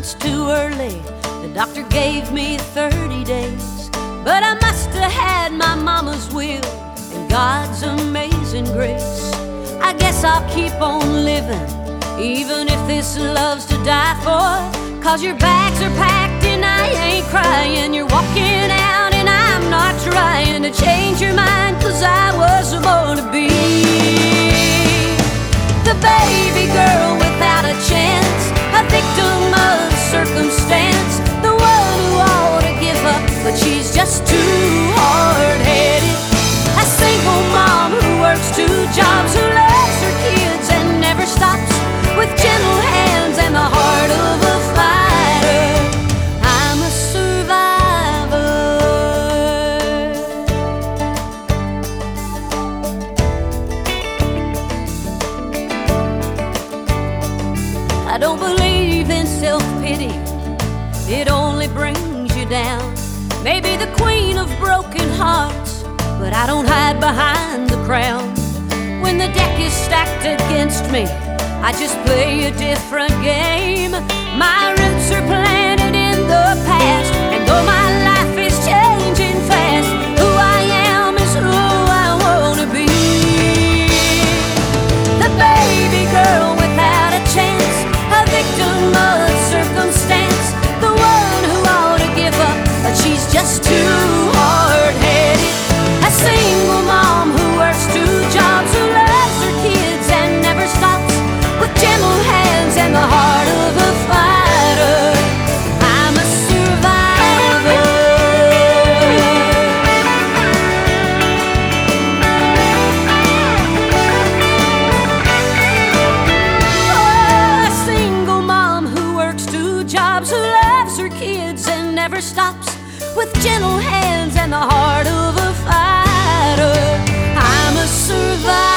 it's too early. The doctor gave me 30 days, but I must have had my mama's will and God's amazing grace. I guess I'll keep on living, even if this love's to die for. 'Cause your bags are packed and I ain't crying. You're walking out and I'm not trying to change your mind, 'cause I was born to be the baby girl without a chance, a victim of circumstance, the one who ought to give up, but she's just too hard-headed. A single mom who works 2 jobs, who loves her kids and never stops, with gentle hands and the heart of a fighter. I'm a survivor. I don't believe in self-pity, it only brings you down. Maybe the queen of broken hearts, but I don't hide behind the crown. When the deck is stacked against me, I just play a different game. My roots are planted in the past, and though my life is changing fast, who I am is who I wanna be. The baby girl without a chance, a victim of circumstance, the one who ought to give up, but she's just too hard-headed. A single mom who works 2 jobs, who loves her kids and never stops, with gentle hands and the heart of a fighter. I'm a survivor. Oh, a single mom who works 2 jobs, who loves her kids and never stops, with gentle hands and the heart of a fighter. I'm a survivor.